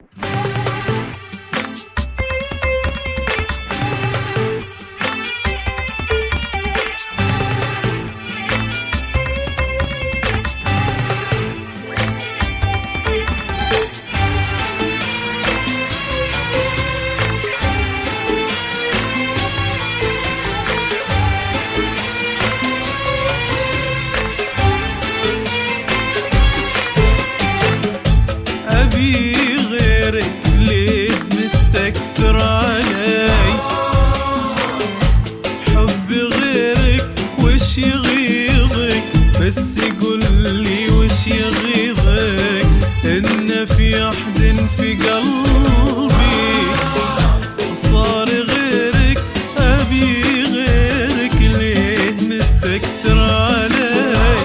بس قولي وش يغيظك، إن في أحد في قلبي صار غيرك، أبي غيرك ليه مستكتر علي؟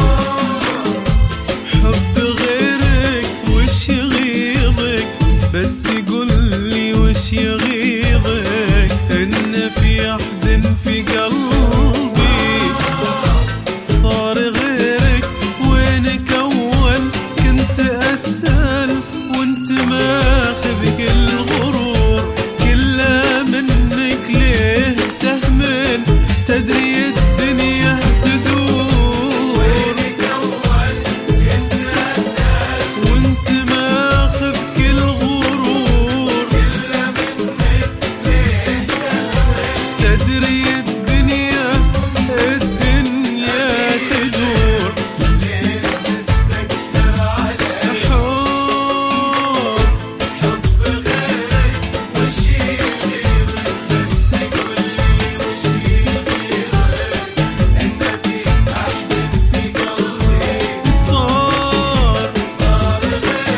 حب غيرك وش يغيظك، بس قولي وش يغيظك، إن في أحد في قلبي صار غيرك. وينك أول كنت أسأل وانت ماخذ كل غرور، كله منك ليه تهمل؟ تدري الدنيا تدور. وينك أول كنت أسأل وانت ماخذ كل غرور، كله منك ليه تهمل؟ تدري الدنيا تدور. ليه تستكتر علي حب غيرك وش يغيظك، بس قولي وش يغيظك، إن في أحد في قلبي صار غيرك.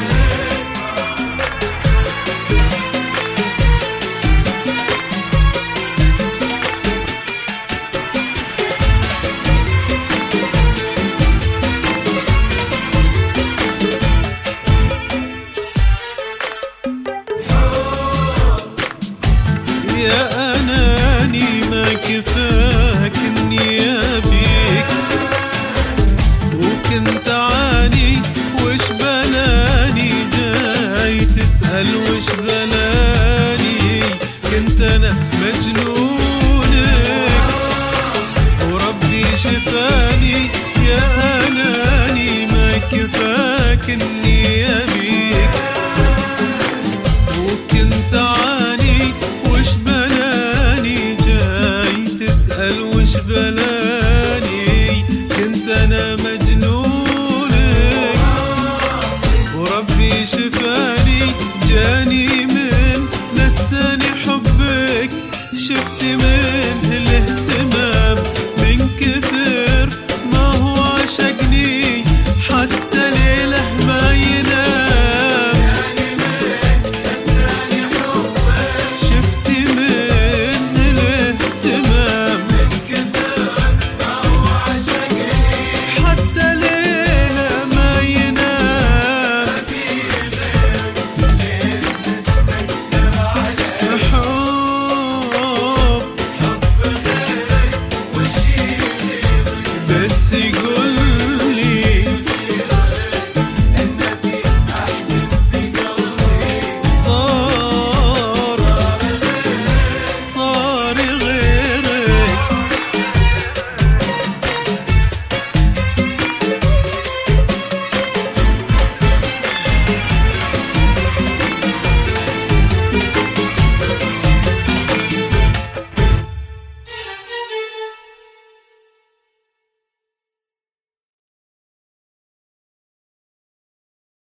يا أناني ما كفاك إني أبيك، وكنت أعاني وش بلاني، جاي تسأل وش